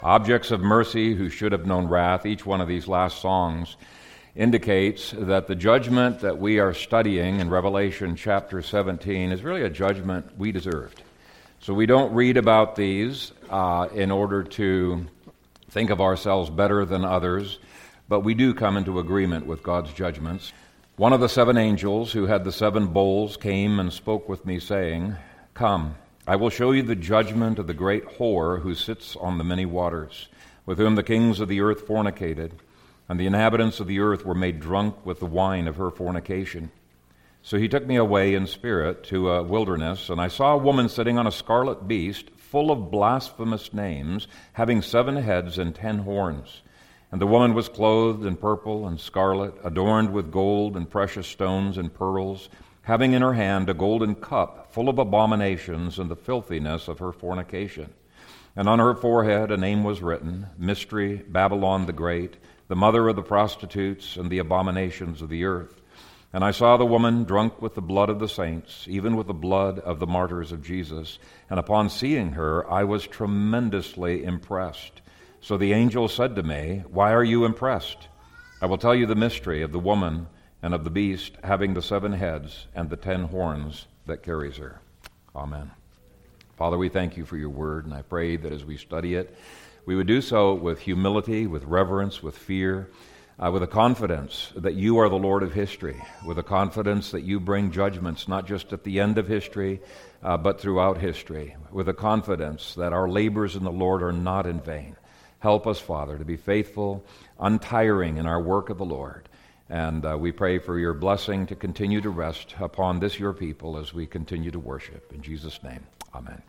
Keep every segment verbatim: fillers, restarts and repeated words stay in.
Objects of mercy who should have known wrath. Each one of these last songs indicates that the judgment that we are studying in Revelation chapter seventeen is really a judgment we deserved. So we don't read about these uh, in order to think of ourselves better than others, but we do come into agreement with God's judgments. One of the seven angels who had the seven bowls came and spoke with me, saying, "Come, I will show you the judgment of the great whore who sits on the many waters, with whom the kings of the earth fornicated, and the inhabitants of the earth were made drunk with the wine of her fornication." So he took me away in spirit to a wilderness, and I saw a woman sitting on a scarlet beast, full of blasphemous names, having seven heads and ten horns. And the woman was clothed in purple and scarlet, adorned with gold and precious stones and pearls, having in her hand a golden cup full of abominations and the filthiness of her fornication. And on her forehead a name was written, Mystery, Babylon the Great, the mother of the prostitutes and the abominations of the earth. And I saw the woman drunk with the blood of the saints, even with the blood of the martyrs of Jesus. And upon seeing her, I was tremendously impressed. So the angel said to me, "Why are you impressed? I will tell you the mystery of the woman and of the beast, having the seven heads and the ten horns that carries her." Amen. Father, we thank you for your word, and I pray that as we study it, we would do so with humility, with reverence, with fear, uh, with a confidence that you are the Lord of history, with a confidence that you bring judgments not just at the end of history, uh, but throughout history, with a confidence that our labors in the Lord are not in vain. Help us, Father, to be faithful, untiring in our work of the Lord. And uh, we pray for your blessing to continue to rest upon this, your people, as we continue to worship. In Jesus' name, amen.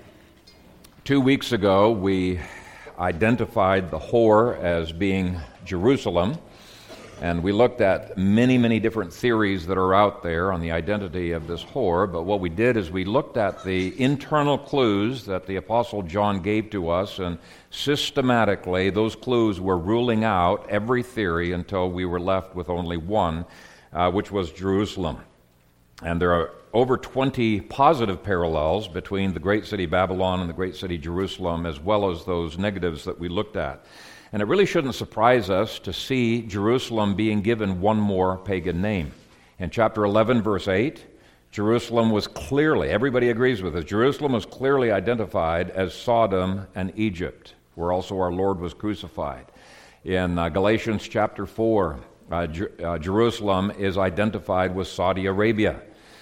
Two weeks ago, we identified the whore as being Jerusalem, and we looked at many, many different theories that are out there on the identity of this whore, but what we did is we looked at the internal clues that the Apostle John gave to us, and systematically those clues were ruling out every theory until we were left with only one, uh, which was Jerusalem. And there are over twenty positive parallels between the great city Babylon and the great city Jerusalem, as well as those negatives that we looked at. And it really shouldn't surprise us to see Jerusalem being given one more pagan name. In chapter eleven, verse eight, Jerusalem was clearly, everybody agrees with this, Jerusalem was clearly identified as Sodom and Egypt, where also our Lord was crucified. In uh, Galatians chapter four, uh, Jer- uh, Jerusalem is identified with Saudi Arabia.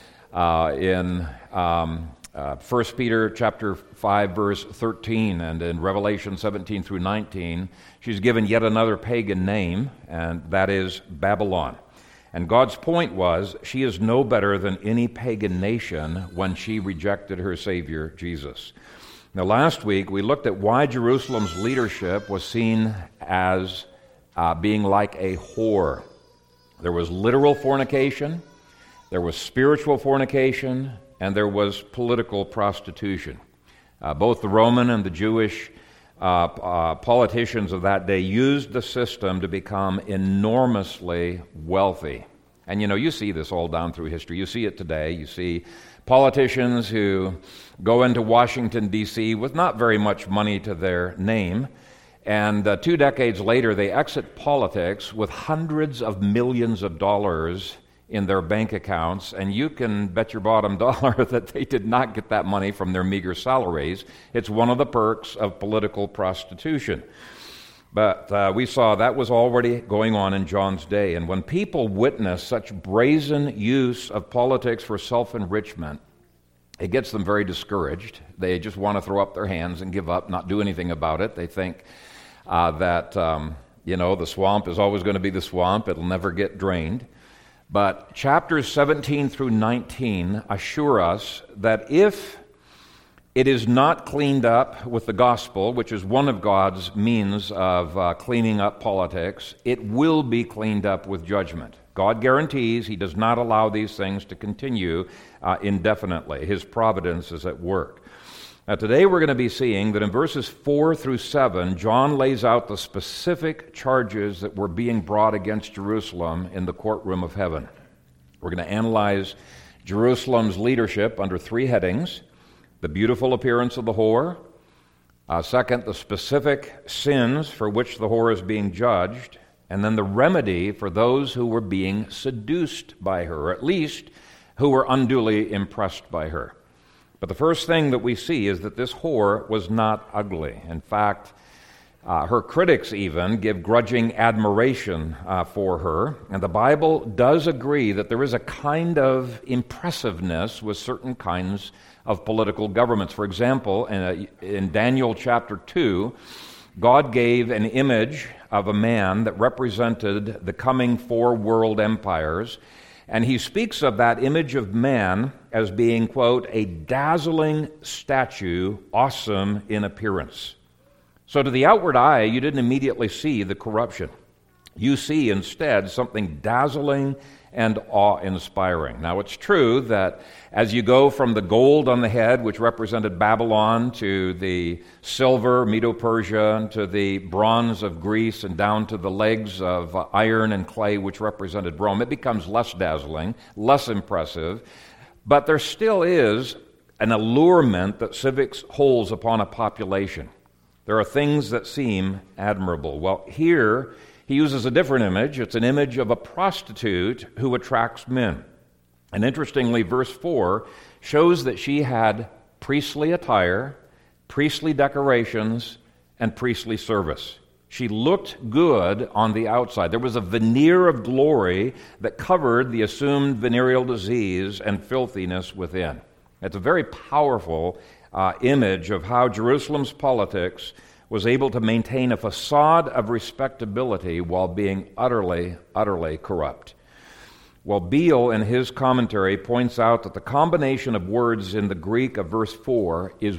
Uh, in um, uh, First Peter chapter five, verse thirteen, and in Revelation seventeen through nineteen, she's given yet another pagan name, and that is Babylon. And God's point was, she is no better than any pagan nation when she rejected her Savior, Jesus. Now, last week, we looked at why Jerusalem's leadership was seen as uh, being like a whore. There was literal fornication, there was spiritual fornication, and there was political prostitution. Uh, both the Roman and the Jewish uh, uh, politicians of that day used the system to become enormously wealthy. And you know, you see this all down through history. You see it today. You see politicians who go into Washington, D C with not very much money to their name, and uh, two decades later they exit politics with hundreds of millions of dollars in their bank accounts, and you can bet your bottom dollar that they did not get that money from their meager salaries. It's one of the perks of political prostitution. But uh, we saw that was already going on in John's day, and when people witness such brazen use of politics for self-enrichment, it gets them very discouraged. They just want to throw up their hands and give up, not do anything about it. They think uh, that, um, you know, the swamp is always going to be the swamp. It'll never get drained. But chapters seventeen through nineteen assure us that if it is not cleaned up with the gospel, which is one of God's means of uh, cleaning up politics, it will be cleaned up with judgment. God guarantees He does not allow these things to continue uh, indefinitely. His providence is at work. Now, today we're going to be seeing that in verses four through seven, John lays out the specific charges that were being brought against Jerusalem in the courtroom of heaven. We're going to analyze Jerusalem's leadership under three headings: the beautiful appearance of the whore, Uh, second, the specific sins for which the whore is being judged, and then the remedy for those who were being seduced by her, or at least who were unduly impressed by her. But the first thing that we see is that this whore was not ugly. In fact, uh, her critics even give grudging admiration uh, for her, and the Bible does agree that there is a kind of impressiveness with certain kinds of political governments. For example, in, a, in Daniel chapter two, God gave an image of a man that represented the coming four world empires, and he speaks of that image of man as being, quote, a dazzling statue, awesome in appearance. So to the outward eye, you didn't immediately see the corruption. You see instead something dazzling and awe-inspiring. Now, it's true that as you go from the gold on the head, which represented Babylon, to the silver, Medo-Persia, to the bronze of Greece, and down to the legs of uh, iron and clay, which represented Rome, it becomes less dazzling, less impressive, but there still is an allurement that civics holds upon a population. There are things that seem admirable. Well, here he uses a different image. It's an image of a prostitute who attracts men. And interestingly, verse four shows that she had priestly attire, priestly decorations, and priestly service. She looked good on the outside. There was a veneer of glory that covered the assumed venereal disease and filthiness within. It's a very powerful uh, image of how Jerusalem's politics was able to maintain a facade of respectability while being utterly, utterly corrupt. Well, Beale, in his commentary, points out that the combination of words in the Greek of verse four is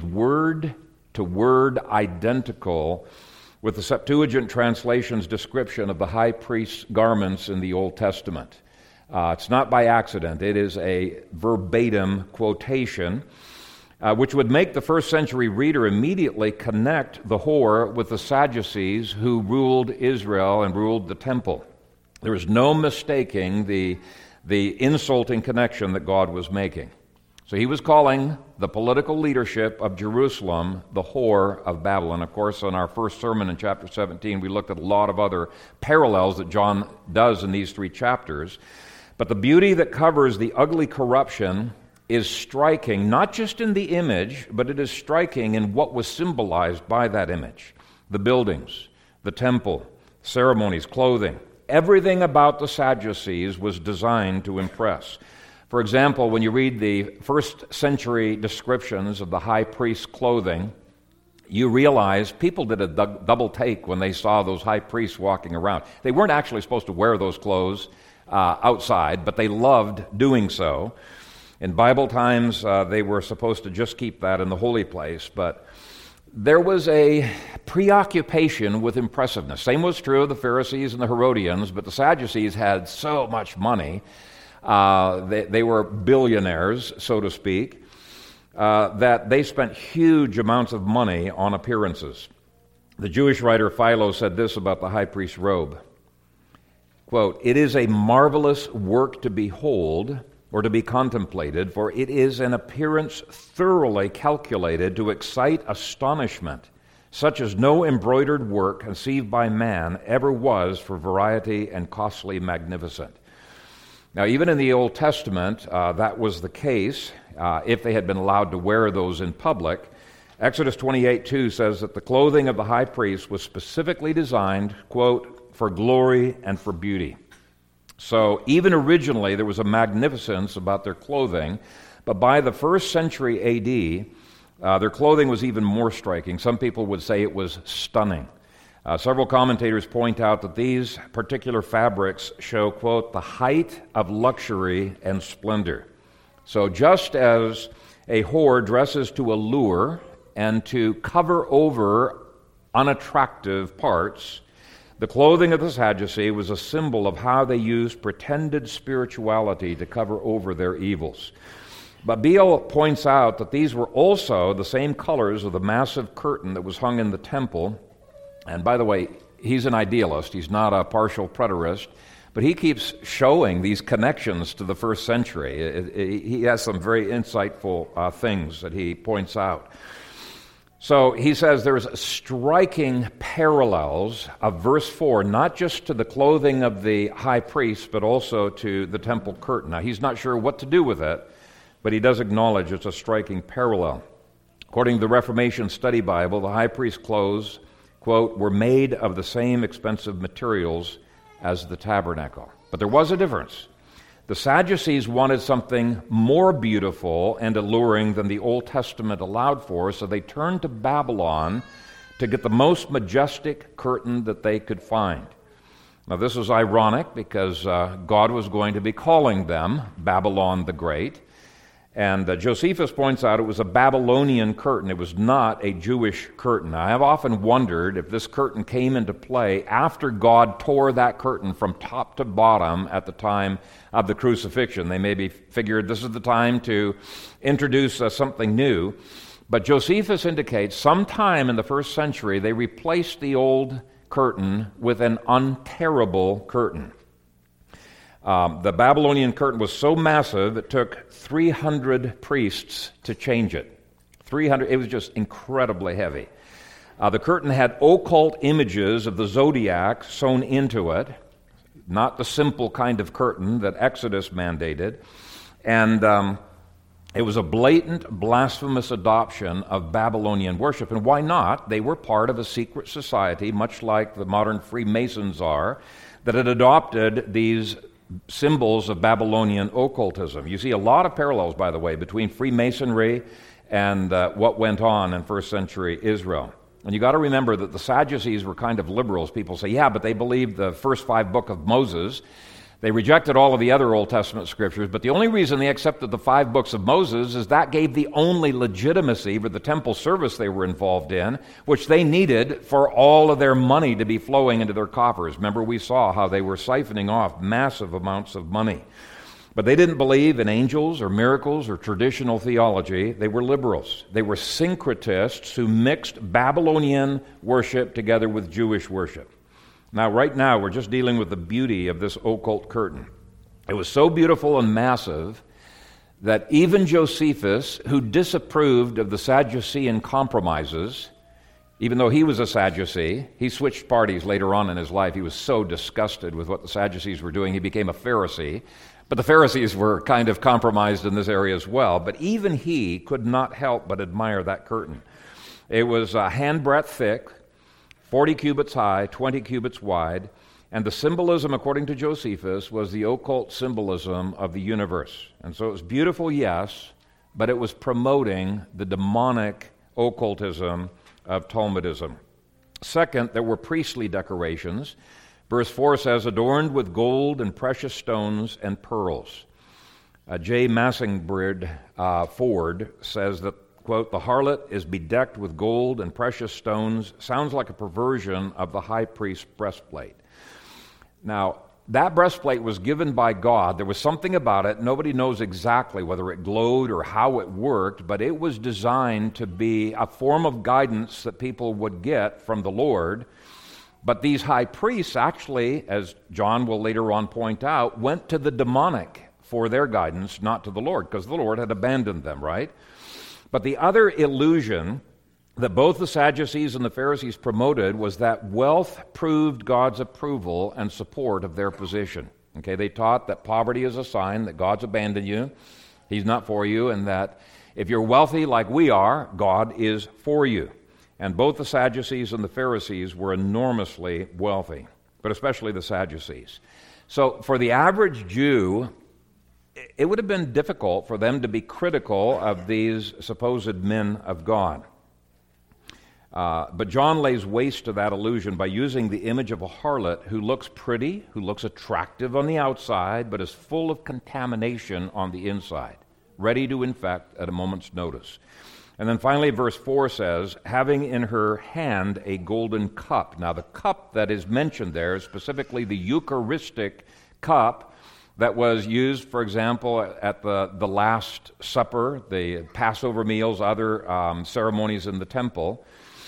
word-to-word identical with the Septuagint translation's description of the high priest's garments in the Old Testament. Uh, it's not by accident. It is a verbatim quotation, Uh, which would make the first century reader immediately connect the whore with the Sadducees who ruled Israel and ruled the temple. There is no mistaking the, the insulting connection that God was making. So he was calling the political leadership of Jerusalem the whore of Babylon. Of course, in our first sermon in chapter seventeen, we looked at a lot of other parallels that John does in these three chapters. But the beauty that covers the ugly corruption is striking, not just in the image, but it is striking in what was symbolized by that image. The buildings, the temple, ceremonies, clothing. Everything about the Sadducees was designed to impress. For example, when you read the first century descriptions of the high priest's clothing, you realize people did a du- double take when they saw those high priests walking around. They weren't actually supposed to wear those clothes uh, outside, but they loved doing so. In Bible times, uh, they were supposed to just keep that in the holy place, but there was a preoccupation with impressiveness. Same was true of the Pharisees and the Herodians, but the Sadducees had so much money. Uh, they, they were billionaires, so to speak, uh, that they spent huge amounts of money on appearances. The Jewish writer Philo said this about the high priest's robe. Quote, "It is a marvelous work to behold, or to be contemplated, for it is an appearance thoroughly calculated to excite astonishment, such as no embroidered work conceived by man ever was for variety and costly magnificent." Now, even in the Old Testament, uh, that was the case, uh, if they had been allowed to wear those in public. Exodus twenty-eight two says that the clothing of the high priest was specifically designed, quote, "for glory and for beauty." So even originally there was a magnificence about their clothing, but by the first century A D, uh, their clothing was even more striking. Some people would say it was stunning. Uh, several commentators point out that these particular fabrics show, quote, "the height of luxury and splendor." So just as a whore dresses to allure and to cover over unattractive parts, the clothing of the Sadducee was a symbol of how they used pretended spirituality to cover over their evils. But Beale points out that these were also the same colors of the massive curtain that was hung in the temple. And by the way, he's an idealist. He's not a partial preterist. But he keeps showing these connections to the first century. It, it, he has some very insightful uh, things that he points out. So he says there's striking parallels of verse four, not just to the clothing of the high priest, but also to the temple curtain. Now, he's not sure what to do with it, but he does acknowledge it's a striking parallel. According to the Reformation Study Bible, the high priest's clothes, quote, were made of the same expensive materials as the tabernacle. But there was a difference. The Sadducees wanted something more beautiful and alluring than the Old Testament allowed for, so they turned to Babylon to get the most majestic curtain that they could find. Now, this is ironic because uh, God was going to be calling them Babylon the Great. And uh, Josephus points out it was a Babylonian curtain. It was not a Jewish curtain. I have often wondered if this curtain came into play after God tore that curtain from top to bottom at the time of the crucifixion. They maybe figured this is the time to introduce uh, something new. But Josephus indicates sometime in the first century they replaced the old curtain with an unterrible curtain. Um, the Babylonian curtain was so massive it took three hundred priests to change it. three hundred, it was just incredibly heavy. Uh, the curtain had occult images of the zodiac sewn into it, not the simple kind of curtain that Exodus mandated. And um, it was a blatant, blasphemous adoption of Babylonian worship. And why not? They were part of a secret society, much like the modern Freemasons are, that had adopted these symbols of Babylonian occultism. You see a lot of parallels, by the way, between Freemasonry and uh, what went on in first century Israel. And you got to remember that the Sadducees were kind of liberals. People say, yeah, but they believed the first five books of Moses. They rejected all of the other Old Testament scriptures, but the only reason they accepted the five books of Moses is that gave the only legitimacy for the temple service they were involved in, which they needed for all of their money to be flowing into their coffers. Remember, we saw how they were siphoning off massive amounts of money. But they didn't believe in angels or miracles or traditional theology. They were liberals. They were syncretists who mixed Babylonian worship together with Jewish worship. Now, right now, we're just dealing with the beauty of this occult curtain. It was so beautiful and massive that even Josephus, who disapproved of the Sadducean compromises, even though he was a Sadducee, he switched parties later on in his life. He was so disgusted with what the Sadducees were doing, he became a Pharisee. But the Pharisees were kind of compromised in this area as well. But even he could not help but admire that curtain. It was a handbreadth thick, forty cubits high, twenty cubits wide, and the symbolism, according to Josephus, was the occult symbolism of the universe. And so it was beautiful, yes, but it was promoting the demonic occultism of Talmudism. Second, there were priestly decorations. Verse four says, adorned with gold and precious stones and pearls. Uh, J. Massingbrid uh, Ford says that, quote, the harlot is bedecked with gold and precious stones. Sounds like a perversion of the high priest's breastplate. Now, that breastplate was given by God. There was something about it. Nobody knows exactly whether it glowed or how it worked, but it was designed to be a form of guidance that people would get from the Lord. But these high priests actually, as John will later on point out, went to the demonic for their guidance, not to the Lord, because the Lord had abandoned them, right? But the other illusion that both the Sadducees and the Pharisees promoted was that wealth proved God's approval and support of their position. Okay, they taught that poverty is a sign that God's abandoned you, He's not for you, and that if you're wealthy like we are, God is for you. And both the Sadducees and the Pharisees were enormously wealthy, but especially the Sadducees. So for the average Jew, it would have been difficult for them to be critical of these supposed men of God. Uh, but John lays waste to that illusion by using the image of a harlot who looks pretty, who looks attractive on the outside, but is full of contamination on the inside, ready to infect at a moment's notice. And then finally, verse four says, having in her hand a golden cup. Now, the cup that is mentioned there is specifically the Eucharistic cup that was used, for example, at the, the Last Supper, the Passover meals, other um, ceremonies in the temple.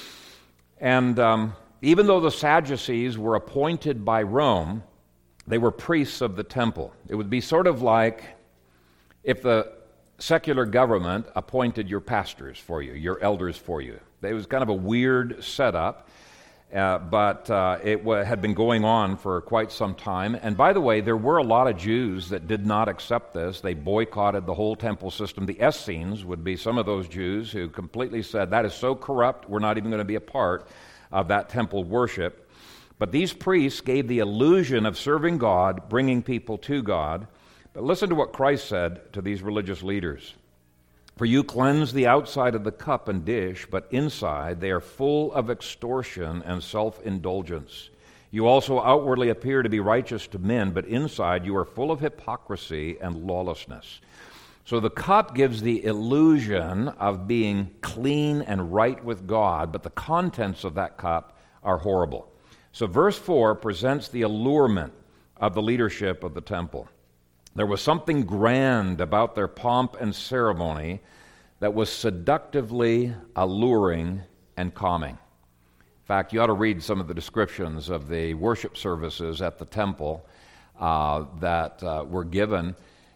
And um, even though the Sadducees were appointed by Rome, they were priests of the temple. It would be sort of like if the secular government appointed your pastors for you, your elders for you. It was kind of a weird setup, uh, but uh, it w- had been going on for quite some time. And by the way, there were a lot of Jews that did not accept this. They boycotted the whole temple system. The Essenes would be some of those Jews who completely said, that is so corrupt, we're not even going to be a part of that temple worship. But these priests gave the illusion of serving God, bringing people to God. But listen to what Christ said to these religious leaders. For you cleanse the outside of the cup and dish, but inside they are full of extortion and self-indulgence. You also outwardly appear to be righteous to men, but inside you are full of hypocrisy and lawlessness. So the cup gives the illusion of being clean and right with God, but the contents of that cup are horrible. So verse four presents the allurement of the leadership of the temple. There was something grand about their pomp and ceremony that was seductively alluring and calming. In fact, you ought to read some of the descriptions of the worship services at the temple uh, that uh, were given.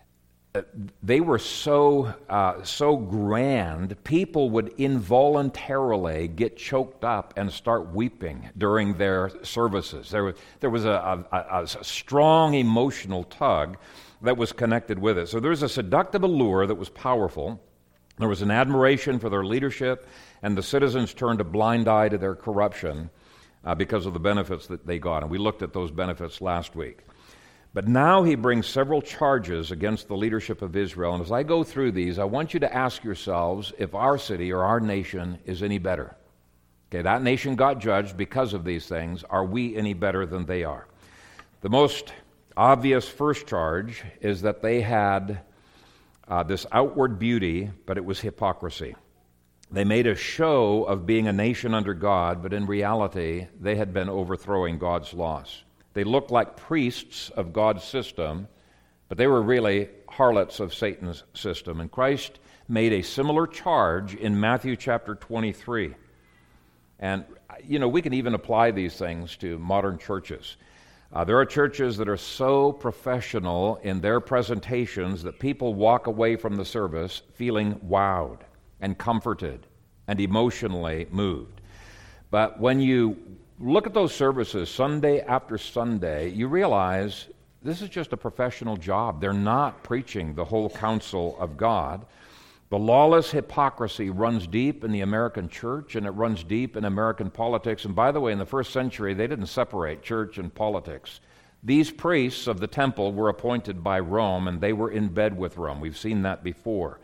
They were so uh, so grand, people would involuntarily get choked up and start weeping during their services. There was, there was a, a, a strong emotional tug that was connected with it. So there was a seductive allure that was powerful. There was an admiration for their leadership, and the citizens turned a blind eye to their corruption uh, because of the benefits that they got. And we looked at those benefits last week. But now he brings several charges against the leadership of Israel. And as I go through these, I want you to ask yourselves if our city or our nation is any better. Okay, that nation got judged because of these things. Are we any better than they are? The most obvious first charge is that they had uh, this outward beauty, but it was hypocrisy. They made a show of being a nation under God, but in reality, they had been overthrowing God's laws. They looked like priests of God's system, but they were really harlots of Satan's system. And Christ made a similar charge in Matthew chapter twenty-three. And, you know, we can even apply these things to modern churches. Uh, there are churches that are so professional in their presentations that people walk away from the service feeling wowed and comforted and emotionally moved. But when you look at those services Sunday after Sunday, you realize this is just a professional job. They're not preaching the whole counsel of God. The lawless hypocrisy runs deep in the American church, and it runs deep in American politics. And by the way, in the first century, they didn't separate church and politics. These priests of the temple were appointed by Rome, and they were in bed with Rome. We've seen that before.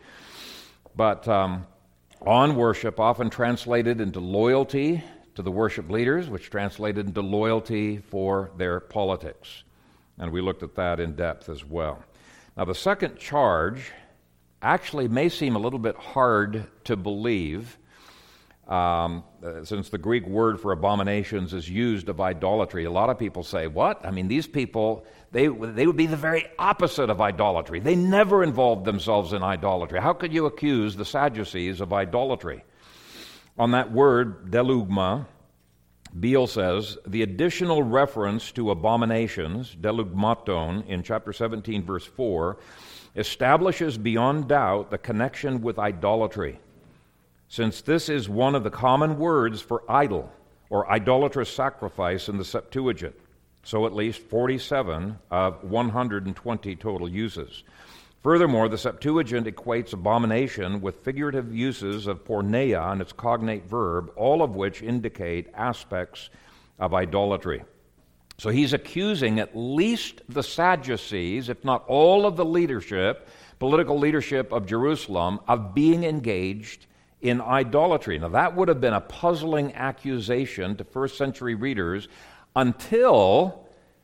But um, on worship, often translated into loyalty to the worship leaders, which translated into loyalty for their politics. And we looked at that in depth as well. Now, the second charge actually may seem a little bit hard to believe, um, uh, since the Greek word for abominations is used of idolatry. A lot of people say, what? I mean, these people, they, they would be the very opposite of idolatry. They never involved themselves in idolatry. How could you accuse the Sadducees of idolatry? On that word, delugma, Beale says, the additional reference to abominations, delugmaton, in chapter seventeen, verse four, establishes beyond doubt the connection with idolatry, since this is one of the common words for idol or idolatrous sacrifice in the Septuagint. So at least forty-seven of one hundred twenty total uses. Furthermore, the Septuagint equates abomination with figurative uses of porneia and its cognate verb, all of which indicate aspects of idolatry. So he's accusing at least the Sadducees, if not all of the leadership, political leadership of Jerusalem, of being engaged in idolatry. Now that would have been a puzzling accusation to first century readers until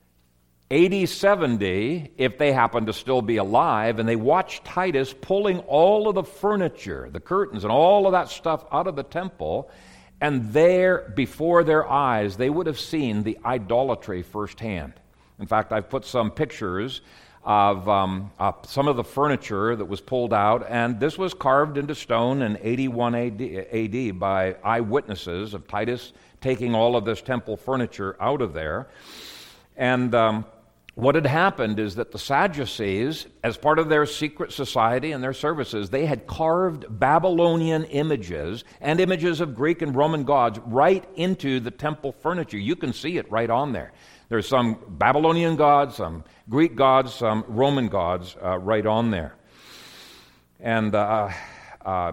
A D seventy, if they happen to still be alive, and they watched Titus pulling all of the furniture, the curtains, and all of that stuff out of the temple, and there, before their eyes, they would have seen the idolatry firsthand. In fact, I've put some pictures of um, uh, some of the furniture that was pulled out, and this was carved into stone in eighty-one A D by eyewitnesses of Titus taking all of this temple furniture out of there. And um, what had happened is that the Sadducees, as part of their secret society and their services, they had carved Babylonian images and images of Greek and Roman gods right into the temple furniture. You can see it right on there. There's some Babylonian gods, some Greek gods, some Roman gods uh, right on there. And uh, uh,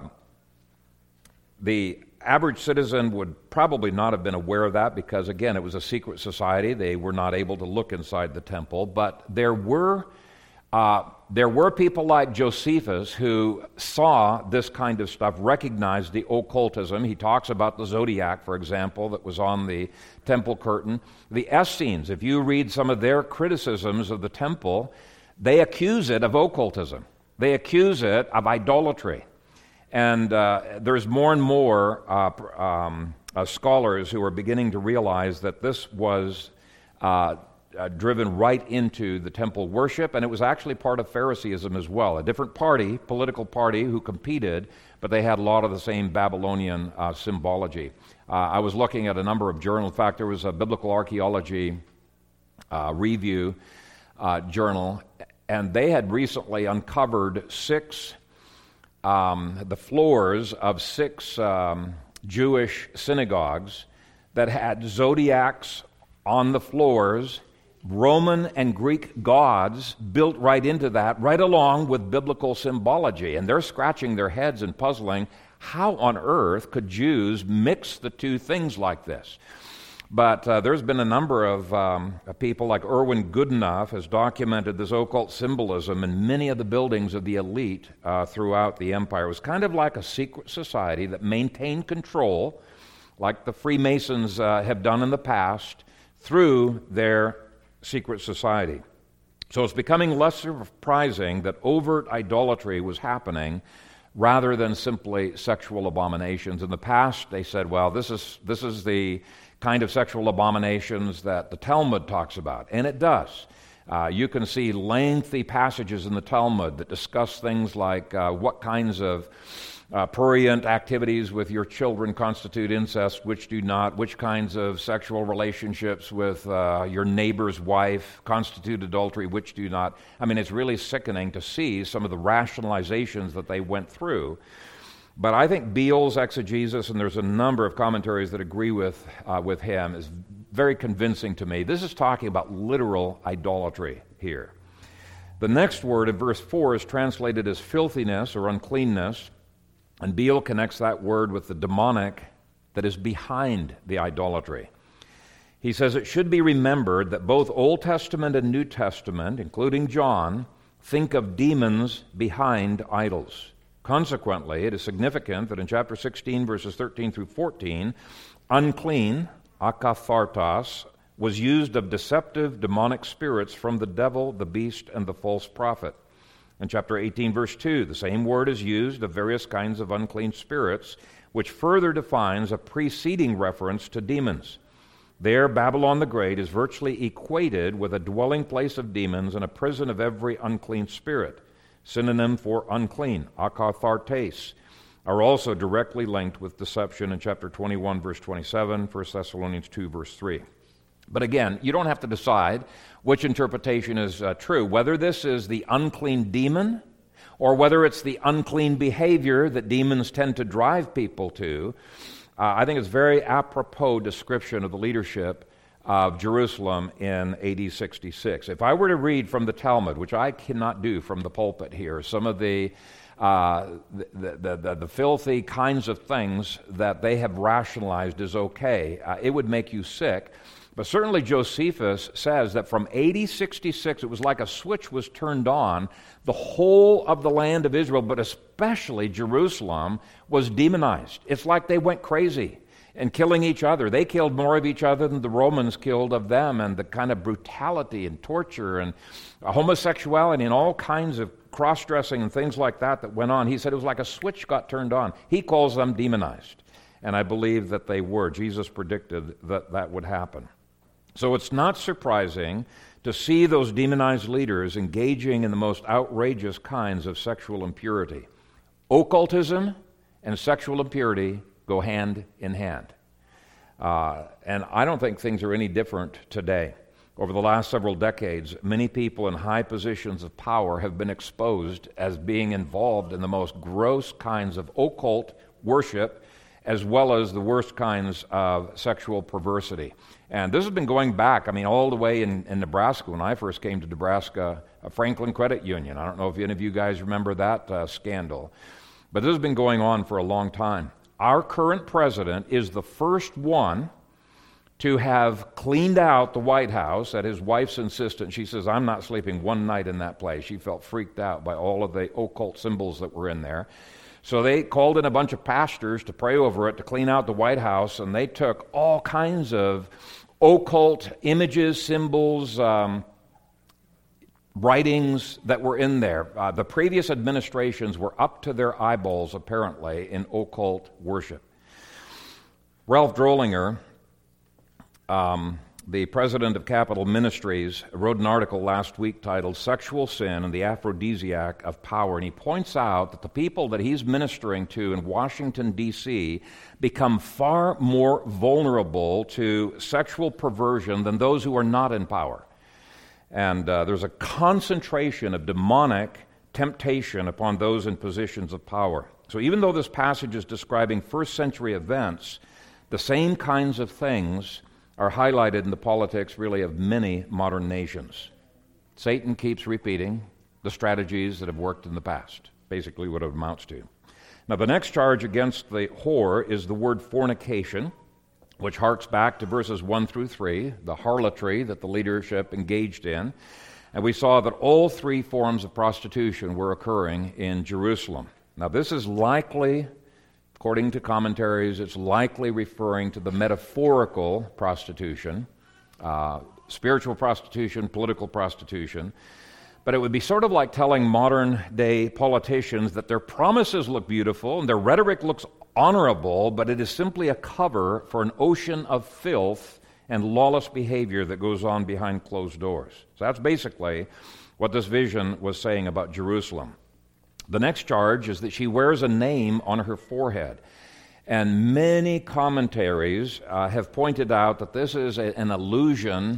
the average citizen would probably not have been aware of that because, again, it was a secret society. They were not able to look inside the temple. But there were uh, there were people like Josephus who saw this kind of stuff, recognized the occultism. He talks about the zodiac, for example, that was on the temple curtain. The Essenes, if you read some of their criticisms of the temple, they accuse it of occultism. They accuse it of idolatry. And uh, there's more and more uh, um, uh, scholars who are beginning to realize that this was uh, uh, driven right into the temple worship, and it was actually part of Phariseeism as well. A different party, political party, who competed, but they had a lot of the same Babylonian uh, symbology. Uh, I was looking at a number of journals. In fact, there was a biblical archaeology uh, review uh, journal, and they had recently uncovered six Um, the floors of six um, Jewish synagogues that had zodiacs on the floors, Roman and Greek gods built right into that, right along with biblical symbology. And they're scratching their heads and puzzling, how on earth could Jews mix the two things like this? But uh, there's been a number of um, people, like Erwin Goodenough has documented this occult symbolism in many of the buildings of the elite uh, throughout the empire. It was kind of like a secret society that maintained control, like the Freemasons uh, have done in the past, through their secret society. So it's becoming less surprising that overt idolatry was happening rather than simply sexual abominations. In the past, they said, well, this is this is the kind of sexual abominations that the Talmud talks about, and it does. Uh, you can see lengthy passages in the Talmud that discuss things like uh, what kinds of uh, prurient activities with your children constitute incest, which do not, which kinds of sexual relationships with uh, your neighbor's wife constitute adultery, which do not. I mean, it's really sickening to see some of the rationalizations that they went through. But I think Beale's exegesis, and there's a number of commentaries that agree with uh, with him, is very convincing to me. This is talking about literal idolatry here. The next word in verse four is translated as filthiness or uncleanness, and Beale connects that word with the demonic that is behind the idolatry. He says it should be remembered that both Old Testament and New Testament, including John, think of demons behind idols. Consequently, it is significant that in chapter sixteen, verses thirteen through fourteen, unclean, akathartos, was used of deceptive demonic spirits from the devil, the beast, and the false prophet. In chapter eighteen, verse two, the same word is used of various kinds of unclean spirits, which further defines a preceding reference to demons. There, Babylon the Great is virtually equated with a dwelling place of demons and a prison of every unclean spirit. Synonym for unclean, akathartes, are also directly linked with deception in chapter twenty-one, verse twenty-seven, First Thessalonians two, verse three. But again, you don't have to decide which interpretation is uh, true, whether this is the unclean demon or whether it's the unclean behavior that demons tend to drive people to. Uh, I think it's very apropos description of the leadership of Jerusalem in A D sixty-six. If I were to read from the Talmud, which I cannot do from the pulpit here, some of the uh, the, the, the, the filthy kinds of things that they have rationalized as okay, uh, it would make you sick. But certainly Josephus says that from A D sixty-six, it was like a switch was turned on. The whole of the land of Israel, but especially Jerusalem, was demonized. It's like they went crazy and killing each other. They killed more of each other than the Romans killed of them, and the kind of brutality and torture and homosexuality and all kinds of cross-dressing and things like that that went on. He said it was like a switch got turned on. He calls them demonized, and I believe that they were. Jesus predicted that that would happen. So it's not surprising to see those demonized leaders engaging in the most outrageous kinds of sexual impurity. Occultism and sexual impurity go hand in hand. Uh, and I don't think things are any different today. Over the last several decades, many people in high positions of power have been exposed as being involved in the most gross kinds of occult worship, as well as the worst kinds of sexual perversity. And this has been going back, I mean, all the way in, in Nebraska. When I first came to Nebraska, uh, Franklin Credit Union. I don't know if any of you guys remember that uh, scandal. But this has been going on for a long time. Our current president is the first one to have cleaned out the White House at his wife's insistence. She says, I'm not sleeping one night in that place. She felt freaked out by all of the occult symbols that were in there. So they called in a bunch of pastors to pray over it, to clean out the White House, and they took all kinds of occult images, symbols, um, writings that were in there. Uh, the previous administrations were up to their eyeballs, apparently, in occult worship. Ralph Drollinger, Um, the president of Capital Ministries, wrote an article last week titled Sexual Sin and the Aphrodisiac of Power, and he points out that the people that he's ministering to in Washington, D C become far more vulnerable to sexual perversion than those who are not in power. And uh, there's a concentration of demonic temptation upon those in positions of power. So even though this passage is describing first century events, the same kinds of things are highlighted in the politics, really, of many modern nations. Satan keeps repeating the strategies that have worked in the past, basically what it amounts to. Now, the next charge against the whore is the word fornication, which harks back to verses one through three, the harlotry that the leadership engaged in. And we saw that all three forms of prostitution were occurring in Jerusalem. Now, this is likely, according to commentaries, it's likely referring to the metaphorical prostitution, uh, spiritual prostitution, political prostitution. But it would be sort of like telling modern-day politicians that their promises look beautiful and their rhetoric looks honorable, but it is simply a cover for an ocean of filth and lawless behavior that goes on behind closed doors. So that's basically what this vision was saying about Jerusalem. The next charge is that she wears a name on her forehead. And many commentaries uh, have pointed out that this is a, an allusion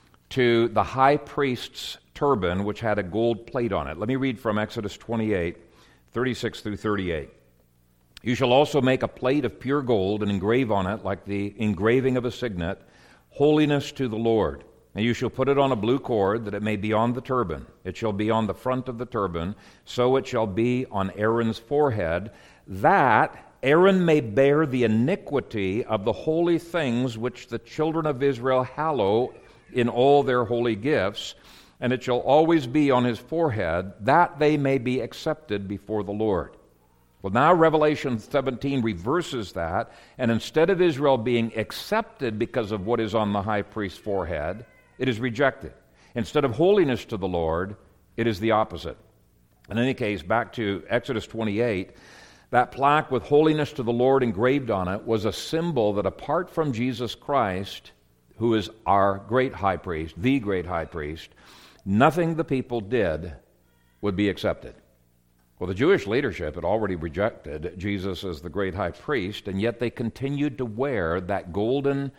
to the high priest's turban, which had a gold plate on it. Let me read from Exodus twenty-eight, thirty-six through thirty-eight. You shall also make a plate of pure gold and engrave on it, like the engraving of a signet, holiness to the Lord. And you shall put it on a blue cord, that it may be on the turban. It shall be on the front of the turban, so it shall be on Aaron's forehead, that Aaron may bear the iniquity of the holy things which the children of Israel hallow in all their holy gifts, and it shall always be on his forehead, that they may be accepted before the Lord. Well, now Revelation seventeen reverses that, and instead of Israel being accepted because of what is on the high priest's forehead, it is rejected. Instead of holiness to the Lord, it is the opposite. In any case, back to Exodus twenty-eight, that plaque with holiness to the Lord engraved on it was a symbol that apart from Jesus Christ, who is our great high priest, the great high priest, nothing the people did would be accepted. Well, the Jewish leadership had already rejected Jesus as the great high priest, and yet they continued to wear that golden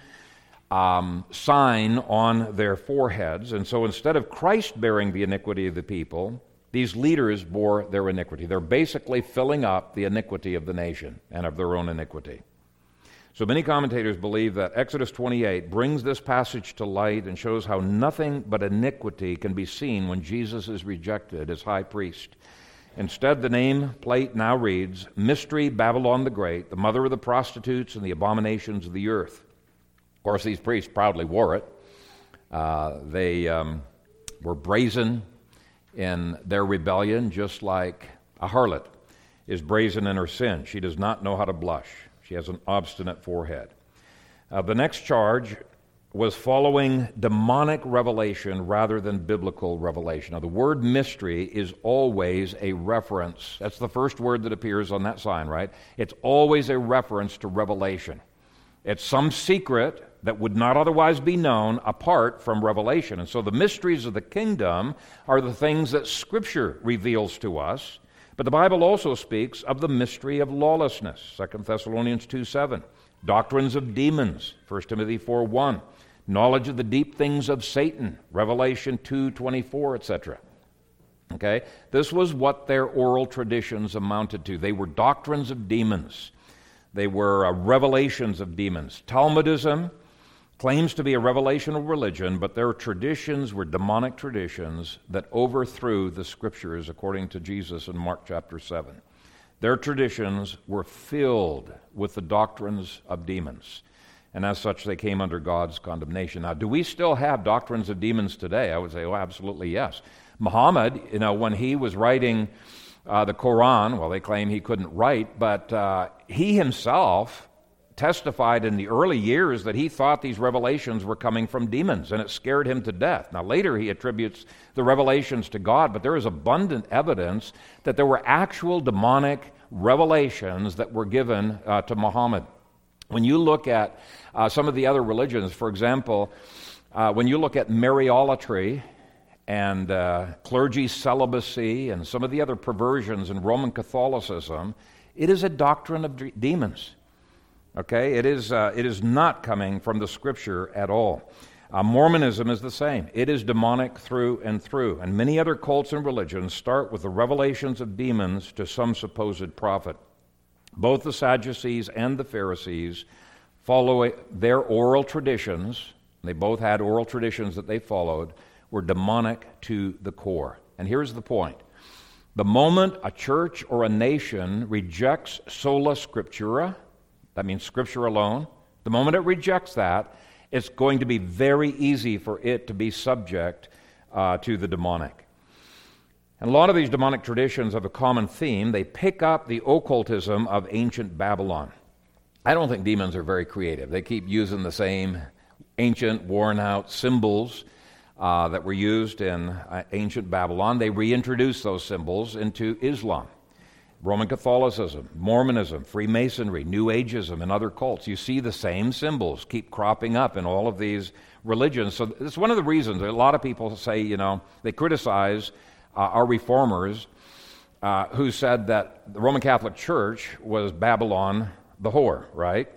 um, sign on their foreheads. And so instead of Christ bearing the iniquity of the people, these leaders bore their iniquity. They're basically filling up the iniquity of the nation and of their own iniquity. So many commentators believe that Exodus twenty-eight brings this passage to light and shows how nothing but iniquity can be seen when Jesus is rejected as high priest. Instead, the name plate now reads, Mystery Babylon the Great, the mother of the prostitutes and the abominations of the earth. Of course, these priests proudly wore it. Uh, they um, were brazen in their rebellion, just like a harlot is brazen in her sin. She does not know how to blush. She has an obstinate forehead. Uh, the next charge was following demonic revelation rather than biblical revelation. Now, the word mystery is always a reference. That's the first word that appears on that sign, right? It's always a reference to revelation. It's some secret that would not otherwise be known apart from revelation. And so the mysteries of the kingdom are the things that Scripture reveals to us. But the Bible also speaks of the mystery of lawlessness, Second Thessalonians two seven. Doctrines of demons, First Timothy four one. knowledge of the deep things of Satan, Revelation two twenty-four, et cetera. Okay? This was what their oral traditions amounted to. They were doctrines of demons. They were uh, revelations of demons. Talmudism claims to be a revelational religion, but their traditions were demonic traditions that overthrew the Scriptures, according to Jesus in Mark chapter seven. Their traditions were filled with the doctrines of demons, and as such, they came under God's condemnation. Now, do we still have doctrines of demons today? I would say, oh, absolutely yes. Muhammad, you know, when he was writing uh, the Quran, well, they claim he couldn't write, but uh, he himself testified in the early years that he thought these revelations were coming from demons, and it scared him to death. Now, later he attributes the revelations to God, but there is abundant evidence that there were actual demonic revelations that were given uh, to Muhammad. When you look at uh, some of the other religions, for example, uh, when you look at Mariolatry and uh, clergy celibacy and some of the other perversions in Roman Catholicism, it is a doctrine of de- demons. Okay, it is uh, it is not coming from the Scripture at all. Uh, Mormonism is the same. It is demonic through and through. And many other cults and religions start with the revelations of demons to some supposed prophet. Both the Sadducees and the Pharisees follow their oral traditions. They both had oral traditions that they followed, were demonic to the core. And here's the point. The moment a church or a nation rejects sola scriptura, that means Scripture alone, the moment it rejects that, it's going to be very easy for it to be subject uh, to the demonic. And a lot of these demonic traditions have a common theme. They pick up the occultism of ancient Babylon. I don't think demons are very creative. They keep using the same ancient, worn-out symbols uh, that were used in uh, ancient Babylon. They reintroduce those symbols into Islam, Roman Catholicism, Mormonism, Freemasonry, New Ageism, and other cults. You see the same symbols keep cropping up in all of these religions. So it's one of the reasons a lot of people say, you know, they criticize uh, our reformers uh, who said that the Roman Catholic Church was Babylon the whore, right?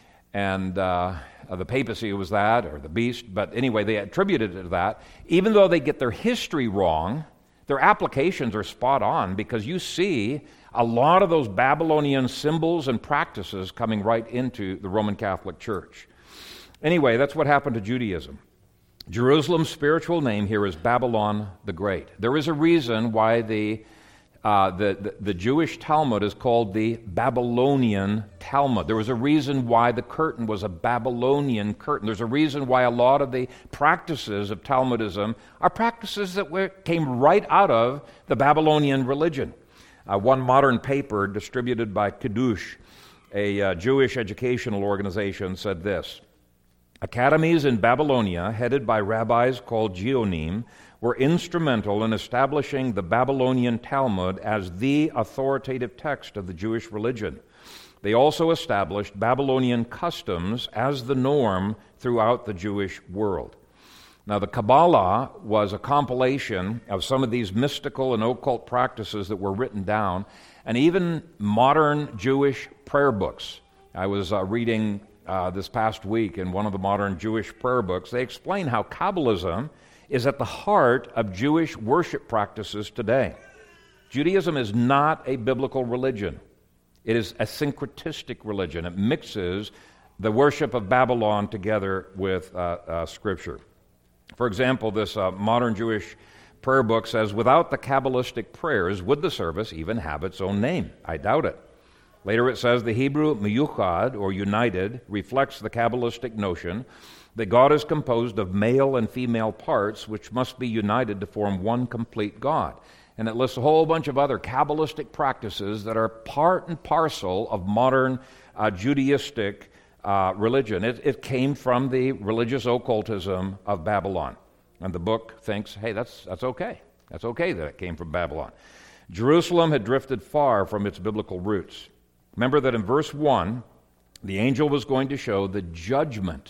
And uh, the papacy was that, or the beast. But anyway, they attributed it to that. Even though they get their history wrong, their applications are spot on, because you see a lot of those Babylonian symbols and practices coming right into the Roman Catholic Church. Anyway, that's what happened to Judaism. Jerusalem's spiritual name here is Babylon the Great. There is a reason why the, uh, the, the, the Jewish Talmud is called the Babylonian Talmud. There was a reason why the curtain was a Babylonian curtain. There's a reason why a lot of the practices of Talmudism are practices that were, came right out of the Babylonian religion. Uh, one modern paper distributed by Kiddush, a uh, Jewish educational organization, said this: academies in Babylonia, headed by rabbis called Geonim, were instrumental in establishing the Babylonian Talmud as the authoritative text of the Jewish religion. They also established Babylonian customs as the norm throughout the Jewish world. Now, the Kabbalah was a compilation of some of these mystical and occult practices that were written down, and even modern Jewish prayer books. I was uh, reading uh, this past week in one of the modern Jewish prayer books. They explain how Kabbalism is at the heart of Jewish worship practices today. Judaism is not a biblical religion. It is a syncretistic religion. It mixes the worship of Babylon together with uh, uh, Scripture. For example, this uh, modern Jewish prayer book says, without the Kabbalistic prayers, would the service even have its own name? I doubt it. Later it says the Hebrew miyuchad, or united, reflects the Kabbalistic notion that God is composed of male and female parts which must be united to form one complete God. And it lists a whole bunch of other Kabbalistic practices that are part and parcel of modern uh, Judaistic Uh, religion. It, it came from the religious occultism of Babylon. And the book thinks, hey, that's, that's okay. That's okay that it came from Babylon. Jerusalem had drifted far from its biblical roots. Remember that in verse one, the angel was going to show the judgment.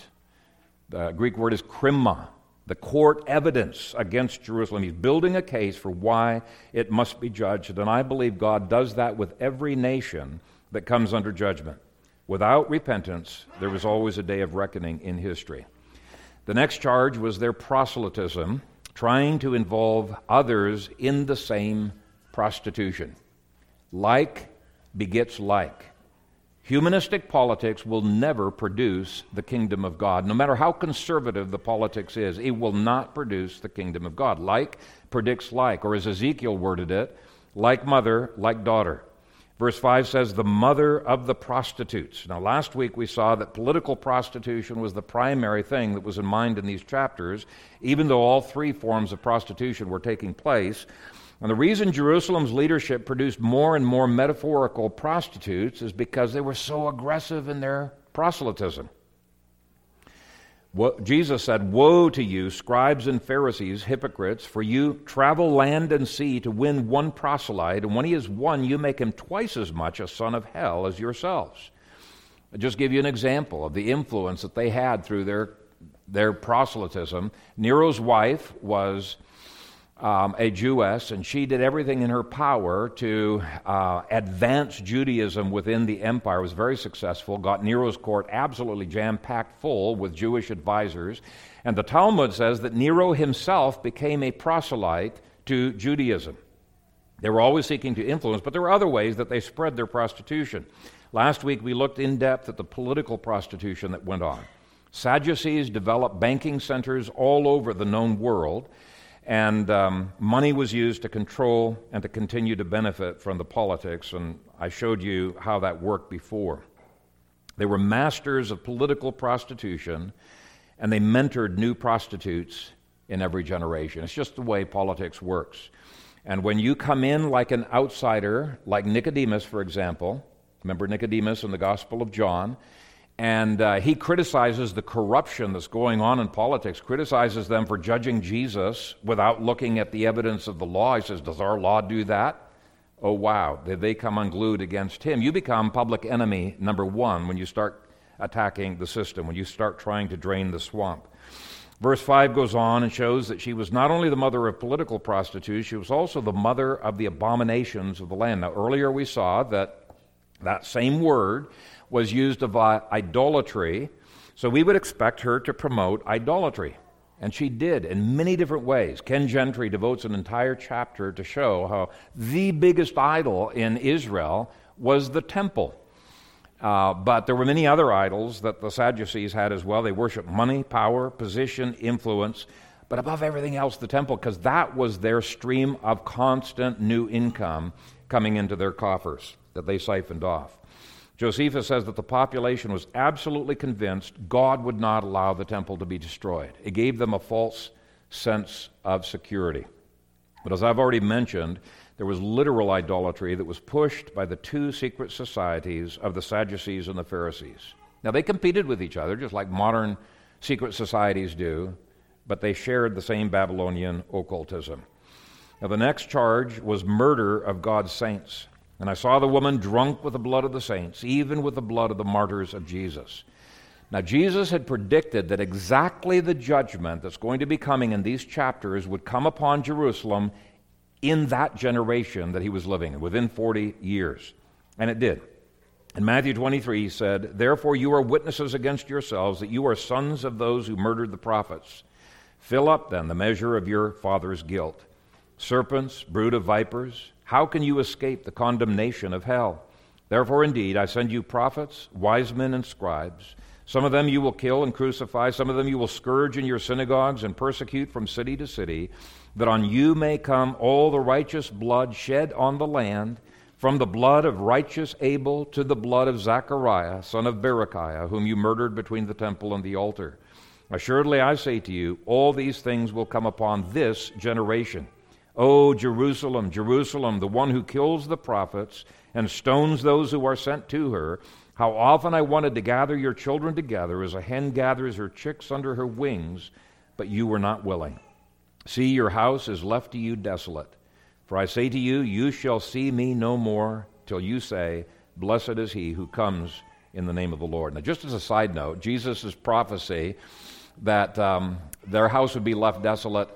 The Greek word is krima, the court evidence against Jerusalem. He's building a case for why it must be judged. And I believe God does that with every nation that comes under judgment. Without repentance, there was always a day of reckoning in history. The next charge was their proselytism, trying to involve others in the same prostitution. Like begets like. Humanistic politics will never produce the kingdom of God. No matter how conservative the politics is, it will not produce the kingdom of God. Like predicts like, or as Ezekiel worded it, like mother, like daughter. Verse five says, the mother of the prostitutes. Now, last week we saw that political prostitution was the primary thing that was in mind in these chapters, even though all three forms of prostitution were taking place. And the reason Jerusalem's leadership produced more and more metaphorical prostitutes is because they were so aggressive in their proselytism. What Jesus said, woe to you, scribes and Pharisees, hypocrites, for you travel land and sea to win one proselyte, and when he is won, you make him twice as much a son of hell as yourselves. I'll just give you an example of the influence that they had through their, their proselytism. Nero's wife was Um, a Jewess, and she did everything in her power to uh, advance Judaism within the empire. Was very successful, got Nero's court absolutely jam-packed full with Jewish advisors. And the Talmud says that Nero himself became a proselyte to Judaism. They were always seeking to influence, but there were other ways that they spread their prostitution. Last week we looked in depth at the political prostitution that went on. Sadducees developed banking centers all over the known world, and um, money was used to control and to continue to benefit from the politics, and I showed you how that worked before. They were masters of political prostitution, and they mentored new prostitutes in every generation. It's just the way politics works. And when you come in like an outsider, like Nicodemus, for example, remember Nicodemus in the Gospel of John, and uh, he criticizes the corruption that's going on in politics, criticizes them for judging Jesus without looking at the evidence of the law. He says, does our law do that? Oh, wow, did they come unglued against him? You become public enemy number one when you start attacking the system, when you start trying to drain the swamp. Verse five goes on and shows that she was not only the mother of political prostitutes, she was also the mother of the abominations of the land. Now, earlier we saw that that same word was used of uh, idolatry, so we would expect her to promote idolatry. And she did in many different ways. Ken Gentry devotes an entire chapter to show how the biggest idol in Israel was the temple. Uh, but there were many other idols that the Sadducees had as well. They worshiped money, power, position, influence, but above everything else, the temple, because that was their stream of constant new income coming into their coffers that they siphoned off. Josephus says that the population was absolutely convinced God would not allow the temple to be destroyed. It gave them a false sense of security. But as I've already mentioned, there was literal idolatry that was pushed by the two secret societies of the Sadducees and the Pharisees. Now, they competed with each other, just like modern secret societies do, but they shared the same Babylonian occultism. Now, the next charge was murder of God's saints. And I saw the woman drunk with the blood of the saints, even with the blood of the martyrs of Jesus. Now, Jesus had predicted that exactly the judgment that's going to be coming in these chapters would come upon Jerusalem in that generation that he was living in, within forty years. And it did. In Matthew twenty-three, he said, therefore you are witnesses against yourselves that you are sons of those who murdered the prophets. Fill up, then, the measure of your father's guilt. Serpents, brood of vipers, how can you escape the condemnation of hell? Therefore, indeed, I send you prophets, wise men, and scribes. Some of them you will kill and crucify. Some of them you will scourge in your synagogues and persecute from city to city, that on you may come all the righteous blood shed on the land, from the blood of righteous Abel to the blood of Zechariah, son of Berechiah, whom you murdered between the temple and the altar. Assuredly, I say to you, all these things will come upon this generation. O Jerusalem, Jerusalem, the one who kills the prophets and stones those who are sent to her, how often I wanted to gather your children together as a hen gathers her chicks under her wings, but you were not willing. See, your house is left to you desolate. For I say to you, you shall see me no more till you say, blessed is he who comes in the name of the Lord. Now, just as a side note, Jesus' prophecy that um, their house would be left desolate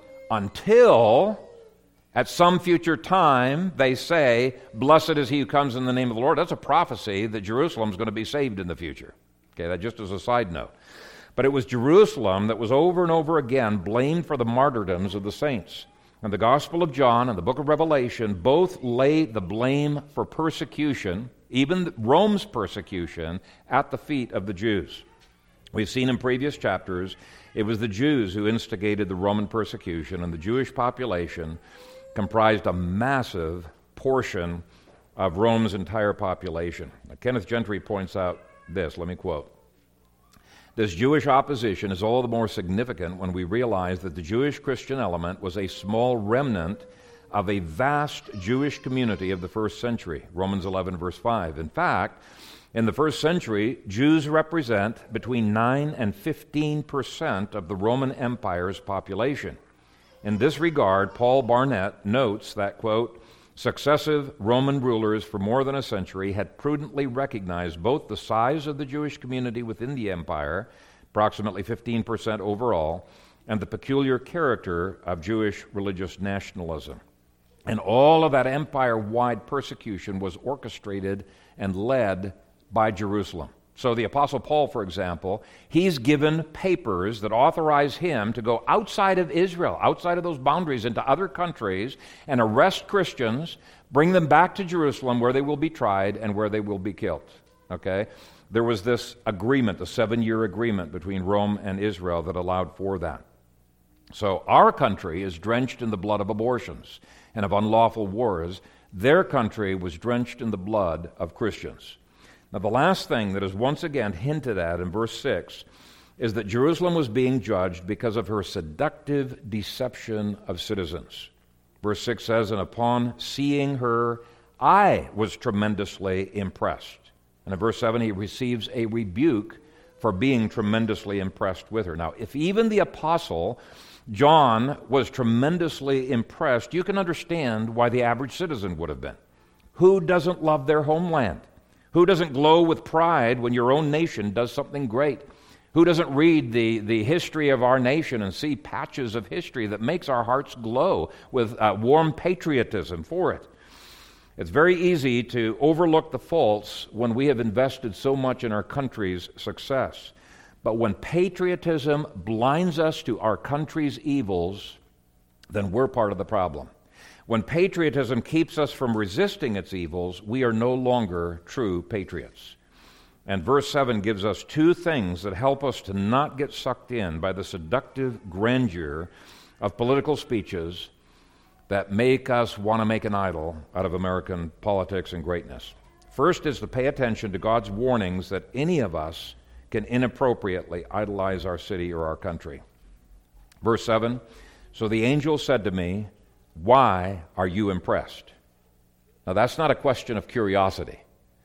until at some future time, they say, blessed is he who comes in the name of the Lord. That's a prophecy that Jerusalem is going to be saved in the future. Okay, that just as a side note. But it was Jerusalem that was over and over again blamed for the martyrdoms of the saints. And the Gospel of John and the book of Revelation both lay the blame for persecution, even Rome's persecution, at the feet of the Jews. We've seen in previous chapters, it was the Jews who instigated the Roman persecution, and the Jewish population comprised a massive portion of Rome's entire population. Now, Kenneth Gentry points out this, let me quote. This Jewish opposition is all the more significant when we realize that the Jewish Christian element was a small remnant of a vast Jewish community of the first century, Romans eleven, verse five. In fact, in the first century, Jews represent between nine and fifteen percent of the Roman Empire's population. In this regard, Paul Barnett notes that, quote, successive Roman rulers for more than a century had prudently recognized both the size of the Jewish community within the empire, approximately fifteen percent overall, and the peculiar character of Jewish religious nationalism. And all of that empire-wide persecution was orchestrated and led by Jerusalem. So the Apostle Paul, for example, he's given papers that authorize him to go outside of Israel, outside of those boundaries, into other countries and arrest Christians, bring them back to Jerusalem where they will be tried and where they will be killed. Okay? There was this agreement, a seven-year agreement between Rome and Israel that allowed for that. So our country is drenched in the blood of abortions and of unlawful wars. Their country was drenched in the blood of Christians. Now, the last thing that is once again hinted at in verse six is that Jerusalem was being judged because of her seductive deception of citizens. Verse six says, and upon seeing her, I was tremendously impressed. And in verse seven, he receives a rebuke for being tremendously impressed with her. Now, if even the apostle John was tremendously impressed, you can understand why the average citizen would have been. Who doesn't love their homeland? Who doesn't glow with pride when your own nation does something great? Who doesn't read the, the history of our nation and see patches of history that makes our hearts glow with uh, warm patriotism for it? It's very easy to overlook the faults when we have invested so much in our country's success. But when patriotism blinds us to our country's evils, then we're part of the problem. When patriotism keeps us from resisting its evils, we are no longer true patriots. And verse seven gives us two things that help us to not get sucked in by the seductive grandeur of political speeches that make us want to make an idol out of American politics and greatness. First is to pay attention to God's warnings that any of us can inappropriately idolize our city or our country. Verse seven, so the angel said to me, why are you impressed? Now, that's not a question of curiosity.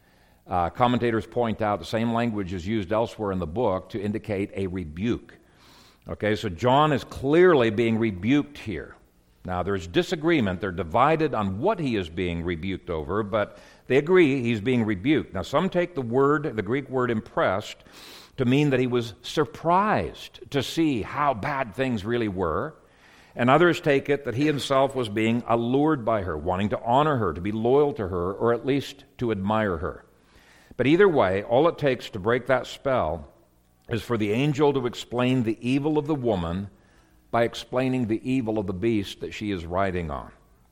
Uh, commentators point out the same language is used elsewhere in the book to indicate a rebuke. Okay, so John is clearly being rebuked here. Now, there's disagreement. They're divided on what he is being rebuked over, but they agree he's being rebuked. Now, some take the word, the Greek word impressed, to mean that he was surprised to see how bad things really were. And others take it that he himself was being allured by her, wanting to honor her, to be loyal to her, or at least to admire her. But either way, all it takes to break that spell is for the angel to explain the evil of the woman by explaining the evil of the beast that she is riding on.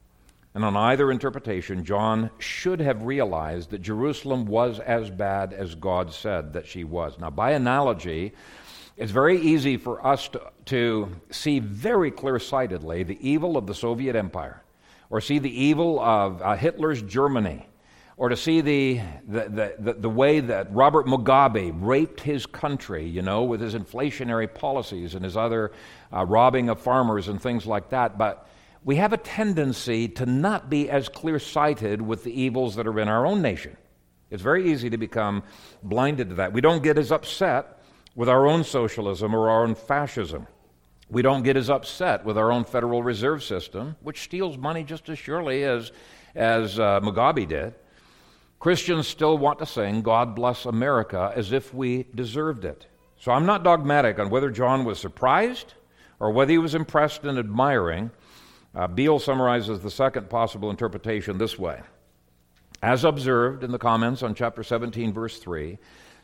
And on either interpretation, John should have realized that Jerusalem was as bad as God said that she was. Now, by analogy, it's very easy for us to, to see very clear-sightedly the evil of the Soviet Empire, or see the evil of uh, Hitler's Germany, or to see the, the, the, the way that Robert Mugabe raped his country, you know, with his inflationary policies and his other uh, robbing of farmers and things like that. But we have a tendency to not be as clear-sighted with the evils that are in our own nation. It's very easy to become blinded to that. We don't get as upset with our own socialism or our own fascism. We don't get as upset with our own Federal Reserve System, which steals money just as surely as, as uh, Mugabe did. Christians still want to sing, God Bless America, as if we deserved it. So I'm not dogmatic on whether John was surprised or whether he was impressed and admiring. Uh, Beale summarizes the second possible interpretation this way. As observed in the comments on chapter seventeen, verse three,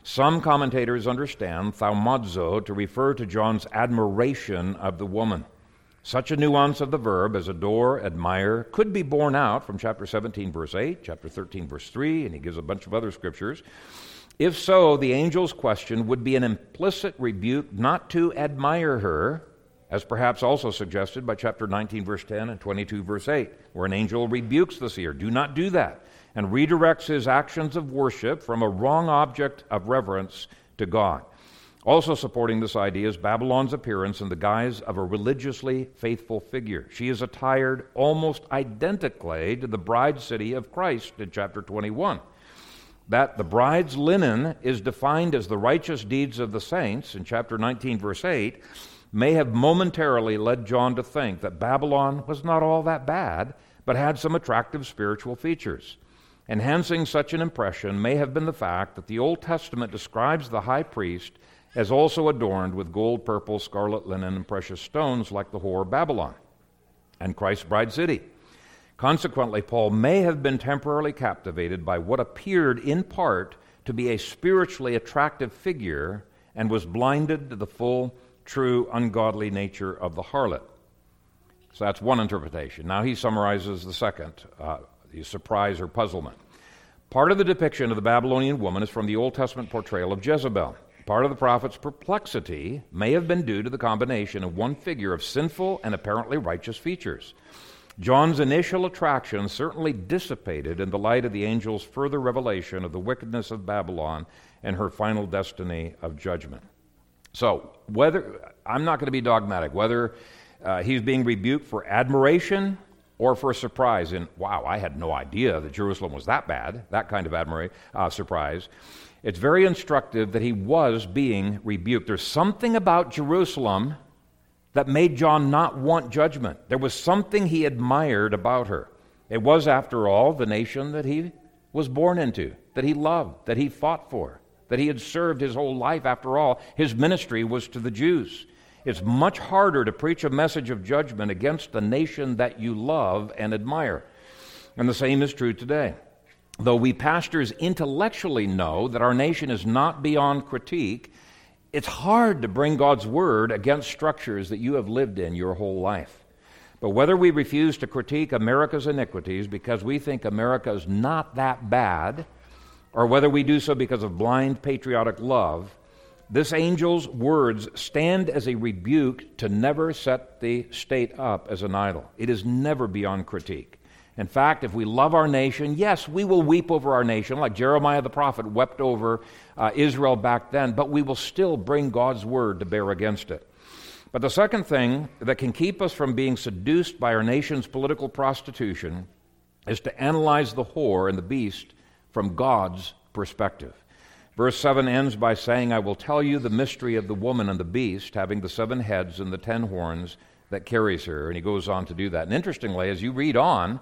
Some commentators understand thaumazo to refer to John's admiration of the woman. Such a nuance of the verb as adore, admire, could be borne out from chapter seventeen, verse eight, chapter thirteen, verse three, and he gives a bunch of other scriptures. If so, the angel's question would be an implicit rebuke not to admire her, as perhaps also suggested by chapter nineteen, verse ten, and twenty-two, verse eight, where an angel rebukes the seer. Do not do that, and redirects his actions of worship from a wrong object of reverence to God. Also supporting this idea is Babylon's appearance in the guise of a religiously faithful figure. She is attired almost identically to the bride city of Christ in chapter twenty-one. That the bride's linen is defined as the righteous deeds of the saints in chapter nineteen, verse eight, may have momentarily led John to think that Babylon was not all that bad, but had some attractive spiritual features. Enhancing such an impression may have been the fact that the Old Testament describes the high priest as also adorned with gold, purple, scarlet linen, and precious stones like the whore Babylon and Christ's bride city. Consequently, Paul may have been temporarily captivated by what appeared in part to be a spiritually attractive figure and was blinded to the full, true, ungodly nature of the harlot. So that's one interpretation. Now he summarizes the second, uh, the surprise or puzzlement. Part of the depiction of the Babylonian woman is from the Old Testament portrayal of Jezebel. Part of the prophet's perplexity may have been due to the combination of one figure of sinful and apparently righteous features. John's initial attraction certainly dissipated in the light of the angel's further revelation of the wickedness of Babylon and her final destiny of judgment. So, whether I'm not going to be dogmatic, whether uh, he's being rebuked for admiration or for surprise, and wow, I had no idea that Jerusalem was that bad, that kind of admiration, uh, surprise. It's very instructive that he was being rebuked. There's something about Jerusalem that made John not want judgment. There was something he admired about her. It was, after all, the nation that he was born into, that he loved, that he fought for, that he had served his whole life. After all, his ministry was to the Jews. It's much harder to preach a message of judgment against the nation that you love and admire. And the same is true today. Though we pastors intellectually know that our nation is not beyond critique, it's hard to bring God's word against structures that you have lived in your whole life. But whether we refuse to critique America's iniquities because we think America is not that bad, or whether we do so because of blind patriotic love, this angel's words stand as a rebuke to never set the state up as an idol. It is never beyond critique. In fact, if we love our nation, yes, we will weep over our nation, like Jeremiah the prophet wept over uh, Israel back then, but we will still bring God's word to bear against it. But the second thing that can keep us from being seduced by our nation's political prostitution is to analyze the whore and the beast from God's perspective. Verse seven ends by saying, I will tell you the mystery of the woman and the beast, having the seven heads and the ten horns that carries her. And he goes on to do that. And interestingly, as you read on,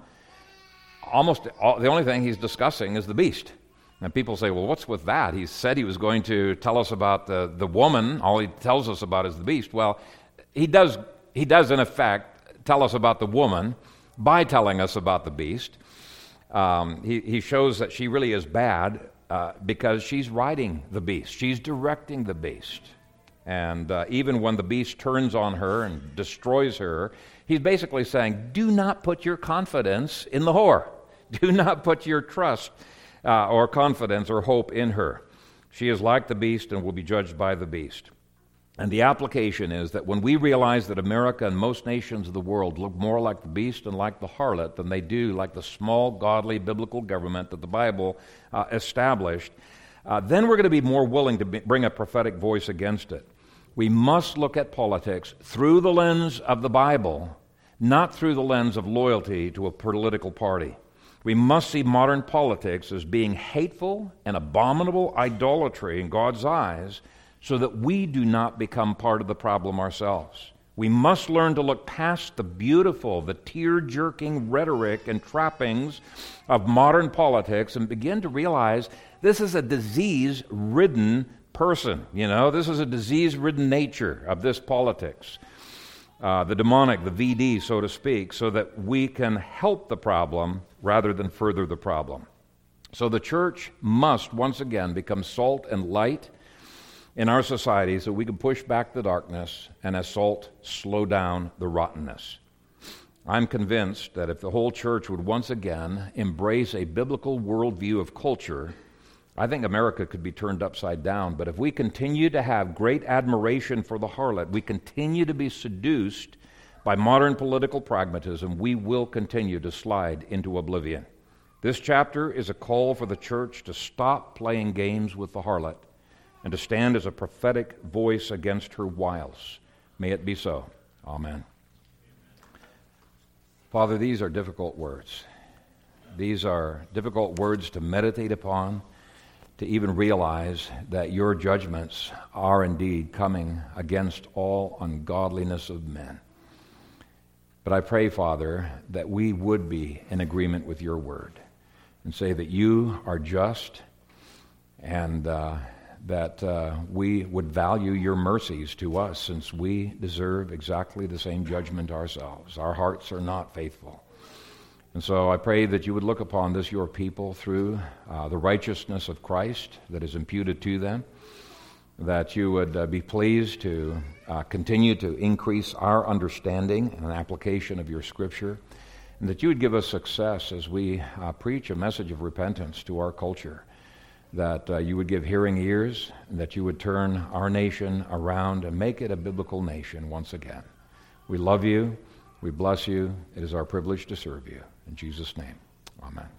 almost all, the only thing he's discussing is the beast. And people say, well, what's with that? He said he was going to tell us about the, the woman. All he tells us about is the beast. Well, he does, he does, in effect, tell us about the woman by telling us about the beast. Um, he, he shows that she really is bad uh, because she's riding the beast. She's directing the beast. And uh, even when the beast turns on her and destroys her, he's basically saying, do not put your confidence in the whore. Do not put your trust uh, or confidence or hope in her. She is like the beast and will be judged by the beast. And the application is that when we realize that America and most nations of the world look more like the beast and like the harlot than they do like the small, godly, biblical government that the Bible uh, established, uh, then we're going to be more willing to be, bring a prophetic voice against it. We must look at politics through the lens of the Bible, not through the lens of loyalty to a political party. We must see modern politics as being hateful and abominable idolatry in God's eyes so that we do not become part of the problem ourselves. We must learn to look past the beautiful, the tear-jerking rhetoric and trappings of modern politics and begin to realize this is a disease-ridden person. You know, this is a disease-ridden nature of this politics. Uh, the demonic, the V D, so to speak, so that we can help the problem rather than further the problem. So the church must once again become salt and light in our society so we can push back the darkness and as salt slow down the rottenness. I'm convinced that if the whole church would once again embrace a biblical worldview of culture, I think America could be turned upside down. But if we continue to have great admiration for the harlot, we continue to be seduced by modern political pragmatism, we will continue to slide into oblivion. This chapter is a call for the church to stop playing games with the harlot and to stand as a prophetic voice against her wiles. May it be so. Amen. Father, these are difficult words. These are difficult words to meditate upon, to even realize that your judgments are indeed coming against all ungodliness of men. But I pray, Father, that we would be in agreement with your word and say that you are just and uh, that uh, we would value your mercies to us since we deserve exactly the same judgment ourselves. Our hearts are not faithful. And so I pray that you would look upon this, your people, through uh, the righteousness of Christ that is imputed to them, that you would uh, be pleased to uh, continue to increase our understanding and application of your Scripture, and that you would give us success as we uh, preach a message of repentance to our culture, that uh, you would give hearing ears, and that you would turn our nation around and make it a biblical nation once again. We love you. We bless you. It is our privilege to serve you. In Jesus' name, amen.